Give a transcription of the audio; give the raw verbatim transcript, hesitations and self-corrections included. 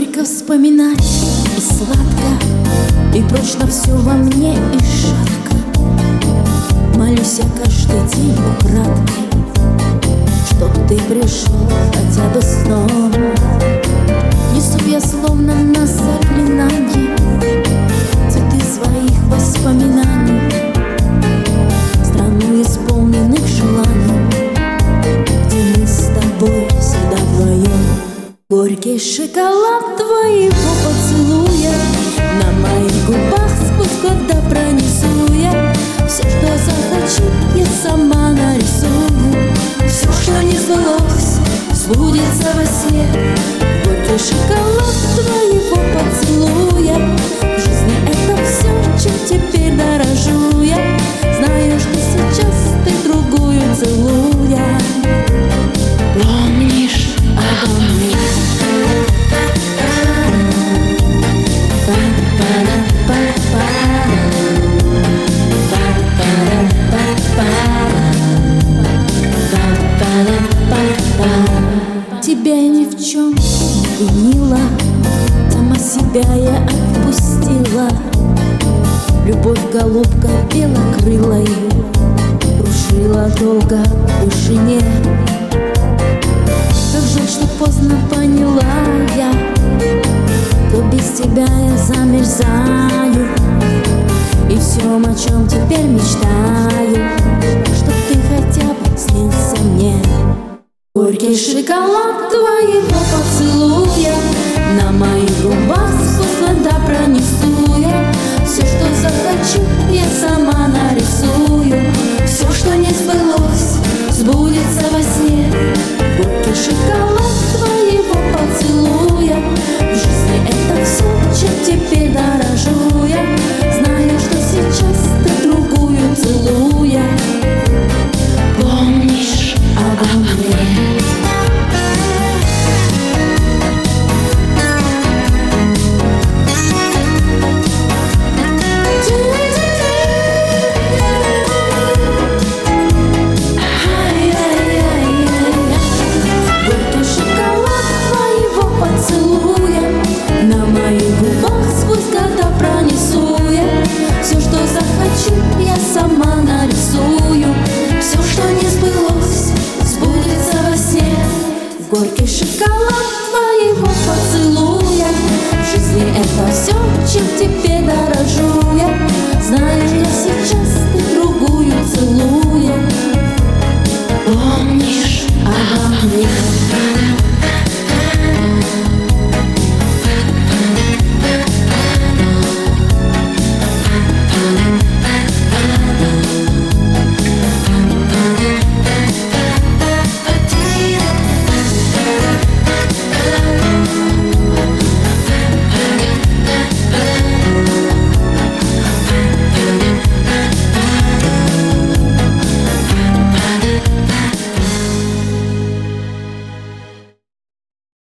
горько вспоминать и сладко, и прочно все во мне и шатко. Молюсь я каждый день украдкой, чтоб ты пришел хотя бы сном. Несу я словно на заклинанье цветы своих воспоминаний, страну исполненных желаний, где мы с тобой всегда вдвоем. Горький шоколад твоего поцелуя на моих губах сквозь года пронесу я. Все, что захочу, я сама нарисую. Все, что не сбылось, сбудется во сне. Горький шоколад твоего поцелуя. В жизни это все, чем теперь дорожу я. Знаю, что сейчас ты другую целуя. Помнишь обо мне? Тебя я ни в чем не винила, сама себя я отпустила. Любовь, голубка белокрылая, кружила долго в вышине. Как жаль, что поздно поняла я, то без тебя я замерзаю. И всем, о чем теперь мечтаю, чтоб ты хотя бы снился мне. Горький шоколад твоего поцелуя